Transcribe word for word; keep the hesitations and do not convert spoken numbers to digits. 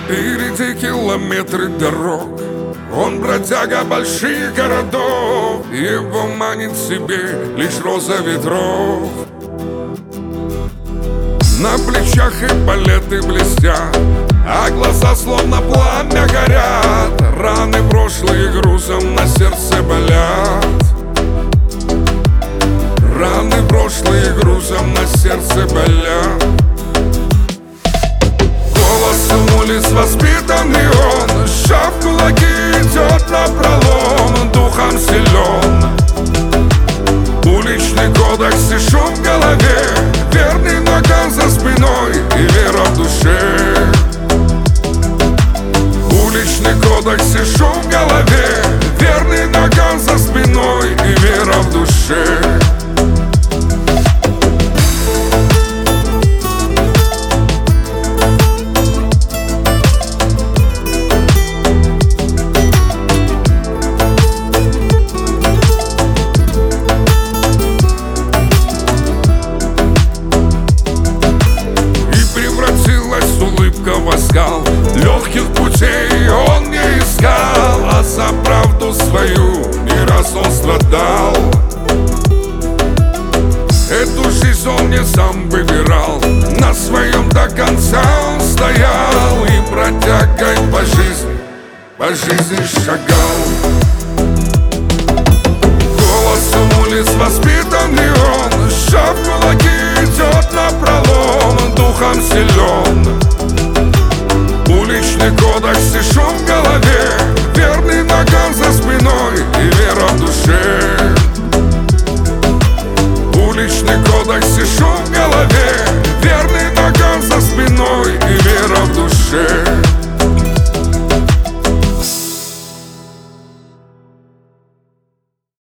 Впереди километры дорог, он бродяга больших городов, его манит себе лишь роза ветров. На плечах эполеты блестят, а глаза словно пламя горят. Раны прошлые грузом на сердце болят. Раны прошлые грузом на сердце болят. Голосом улиц воспитанный он, сжав кулаки, идет напролом, духом силен. Уличный кодекс и шум в голове, верный ногам за спиной и вера в душе. Уличный кодекс и шум в голове, верный ногам за спиной и вера в душе. Легких путей он не искал, а за правду свою не раз он страдал. Эту жизнь он не сам выбирал, на своем до конца он стоял. И бродягой по жизни, по жизни шагал. Голосом улиц воспитанный он, сжав кулаки, идет напролом, духом силен. Уличный кодекс и шум